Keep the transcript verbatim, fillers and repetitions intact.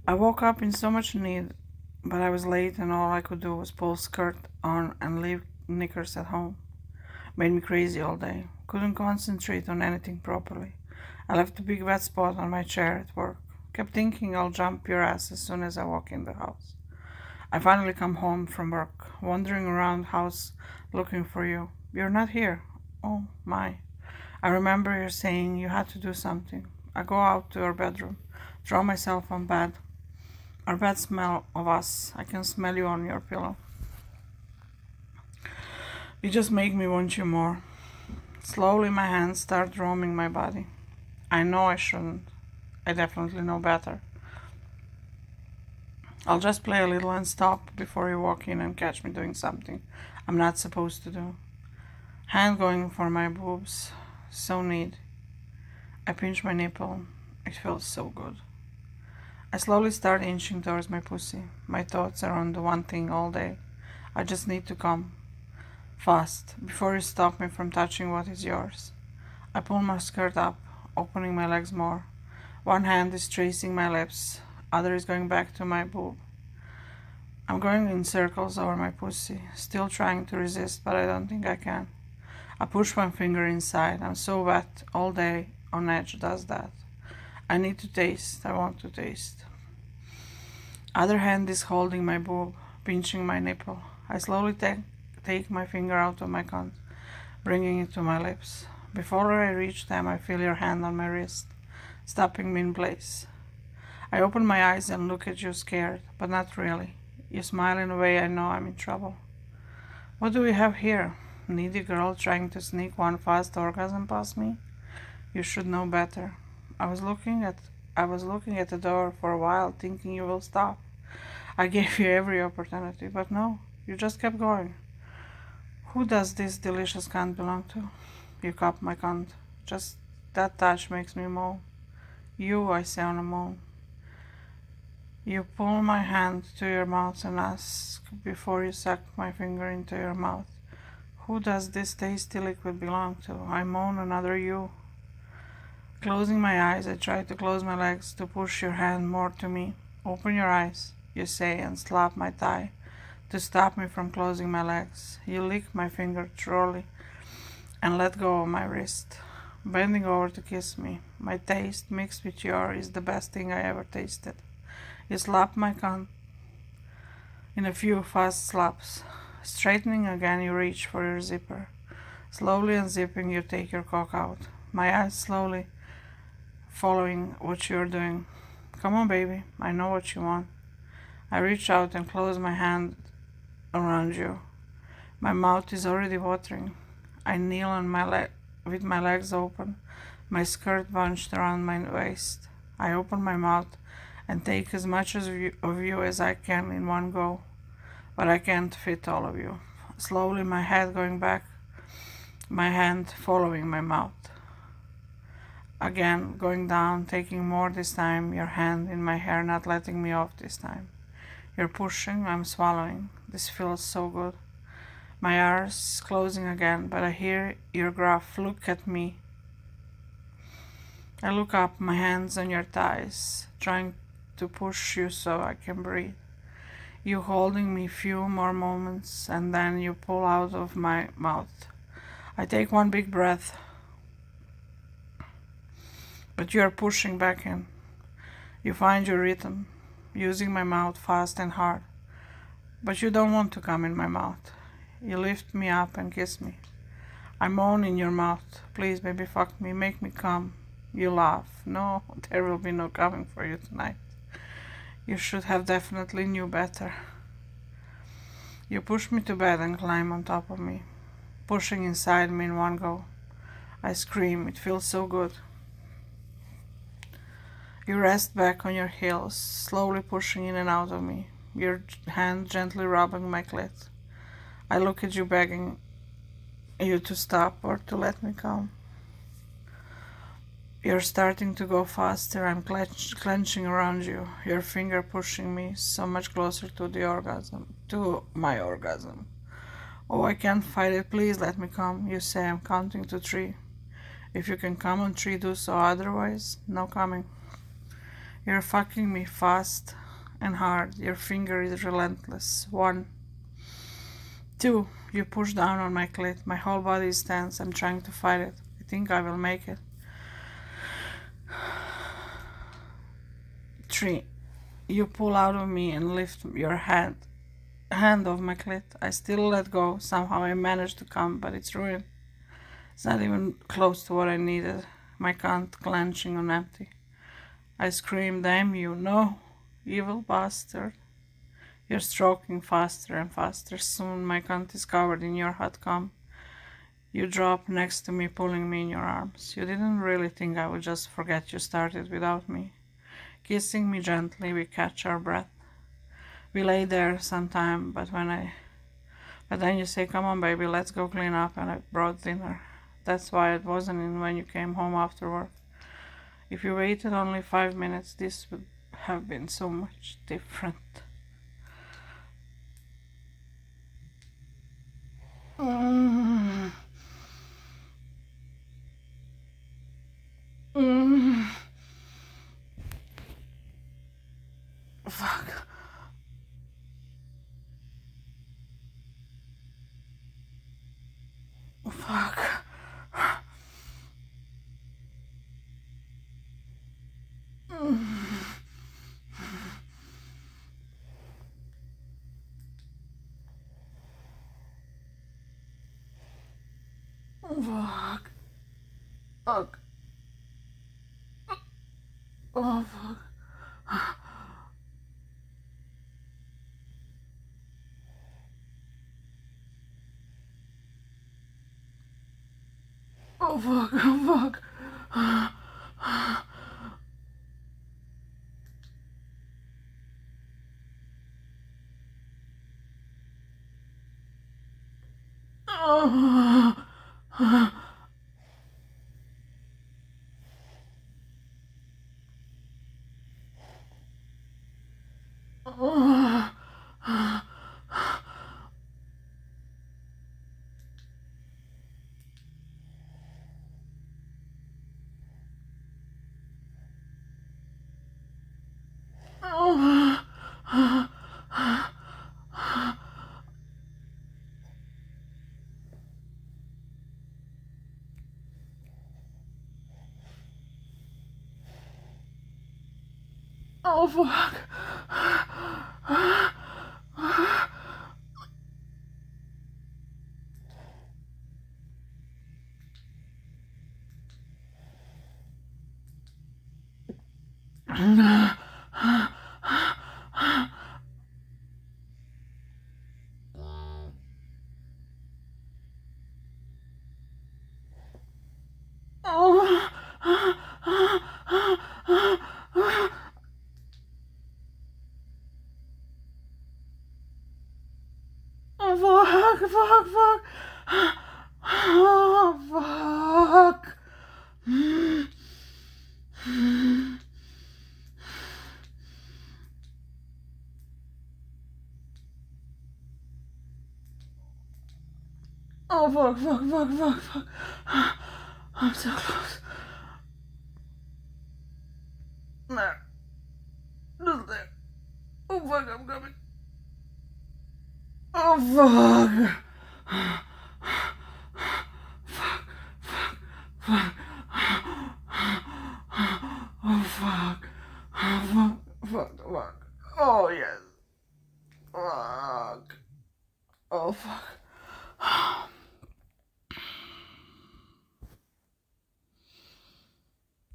I woke up in so much need, but I was late and all I could do was pull skirt on and leave knickers at home. Made me crazy all day. Couldn't concentrate on anything properly. I left a big wet spot on my chair at work. Kept thinking I'll jump your ass as soon as I walk in the house. I finally come home from work, wandering around house looking for you. You're not here. Oh my. I remember you saying you had to do something. I go out to your bedroom, throw myself on bed. Our bed smell of us. I can smell you on your pillow. You just make me want you more. Slowly my hands start roaming my body. I know I shouldn't. I definitely know better. I'll just play a little and stop before you walk in and catch me doing something I'm not supposed to do. Hand going for my boobs. So neat. I pinch my nipple. It feels so good. I slowly start inching towards my pussy. My thoughts are on the one thing all day. I just need to come. Fast, before you stop me from touching what is yours. I pull my skirt up, opening my legs more. One hand is tracing my lips, other is going back to my boob. I'm going in circles over my pussy, still trying to resist, but I don't think I can. I push one finger inside. I'm so wet all day, on edge does that. I need to taste, I want to taste. Other hand is holding my boob, pinching my nipple. I slowly take, take my finger out of my cunt, bringing it to my lips. Before I reach them, I feel your hand on my wrist, stopping me in place. I open my eyes and look at you scared, but not really. You smile in a way I know I'm in trouble. What do we have here? Needy girl trying to sneak one fast orgasm past me? You should know better. I was looking at I was looking at the door for a while, thinking you will stop. I gave you every opportunity, but no, you just kept going. Who does this delicious cunt belong to? You cup my cunt. Just that touch makes me moan. You, I say on a moan. You pull my hand to your mouth and ask before you suck my finger into your mouth. Who does this tasty liquid belong to? I moan another you. Closing my eyes, I try to close my legs to push your hand more to me. Open your eyes, you say, and slap my thigh to stop me from closing my legs. You lick my finger thoroughly and let go of my wrist, bending over to kiss me. My taste mixed with yours is the best thing I ever tasted. You slap my cunt in a few fast slaps. Straightening again, you reach for your zipper. Slowly unzipping, you take your cock out. My eyes slowly following what you're doing. Come on, baby, I know what you want. I reach out and close my hand around you. My mouth is already watering. I kneel on my leg with my legs open, my skirt bunched around my waist. I open my mouth and take as much of you, of you as I can in one go, but I can't fit all of you. Slowly, my head going back, my hand following my mouth. Again, going down, taking more this time, your hand in my hair not letting me off this time. You're pushing, I'm swallowing. This feels so good. My eyes closing again, but I hear your gruff look at me. I look up, my hands on your thighs, trying to push you so I can breathe. You holding me few more moments, and then you pull out of my mouth. I take one big breath, but you are pushing back in. You find your rhythm, using my mouth fast and hard, but you don't want to come in my mouth. You lift me up and kiss me. I moan in your mouth. Please, baby, fuck me, make me come. You laugh. No, there will be no coming for you tonight. You should have definitely knew better. You push me to bed and climb on top of me, pushing inside me in one go. I scream, it feels so good. You rest back on your heels, slowly pushing in and out of me, your hand gently rubbing my clit. I look at you begging you to stop or to let me come. You're starting to go faster. I'm clench- clenching around you, your finger pushing me so much closer to the orgasm, to my orgasm. Oh, I can't fight it. Please let me come. You say. I'm counting to three. If you can come on three, do so. Otherwise, no coming. You're fucking me fast and hard. Your finger is relentless. One. Two. You push down on my clit. My whole body is tense. I'm trying to fight it. I think I will make it. Three. You pull out of me and lift your hand hand off my clit. I still let go. Somehow I managed to come, but it's ruined. It's not even close to what I needed. My cunt clenching on empty. I scream, damn you, no, evil bastard. You're stroking faster and faster. Soon my cunt is covered in your hot cum. You drop next to me, pulling me in your arms. You didn't really think I would just forget you started without me. Kissing me gently, we catch our breath. We lay there some time, but when I... But then you say, come on baby, let's go clean up, and I brought dinner. That's why it wasn't in when you came home after work. If you waited only five minutes, this would have been so much different. Mm. Mm. Fuck. Fuck. Mm. Fuck. Fuck. Oh, fuck. Oh, fuck. Oh, fuck. Oh. Oh. Oh. Oh, fuck. Oh. Oh, fuck, fuck, fuck. Oh, fuck. Oh, fuck, fuck, fuck, fuck, fuck. I'm so close. There. Just there. Oh, fuck, I'm coming. Oh, fuck. Fuck, fuck, fuck. Oh, fuck. Oh, fuck, fuck, fuck. Oh, yes. Fuck. Oh, fuck.